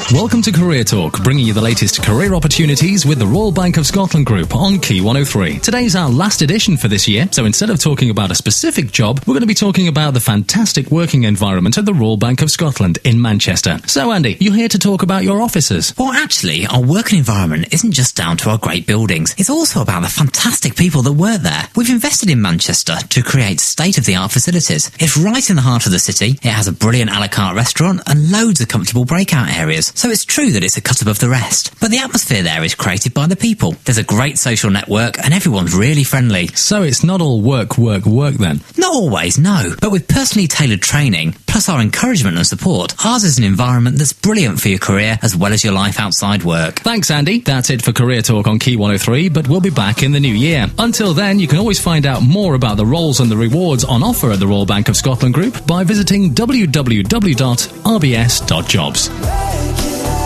Welcome to Career Talk, bringing you the latest career opportunities with the Royal Bank of Scotland Group on Key 103. Today's our last edition for this year, so instead of talking about a specific job, we're going to be talking about the fantastic working environment at the Royal Bank of Scotland in Manchester. So Andy, you're here to talk about your offices. Well, actually, our working environment isn't just down to our great buildings. It's also about the fantastic people that work there. We've invested in Manchester to create state-of-the-art facilities. It's right in the heart of the city. It has a brilliant a la carte restaurant and loads of comfortable breakout areas. So it's true that it's a cut above the rest. But the atmosphere there is created by the people. There's a great social network and everyone's really friendly. So it's not all work then? Not always, no. But with personally tailored training, plus our encouragement and support, ours is an environment that's brilliant for your career as well as your life outside work. Thanks, Andy. That's it for Career Talk on Key 103, but we'll be back in the new year. Until then, you can always find out more about the roles and the rewards on offer at the Royal Bank of Scotland Group by visiting www.rbs.jobs.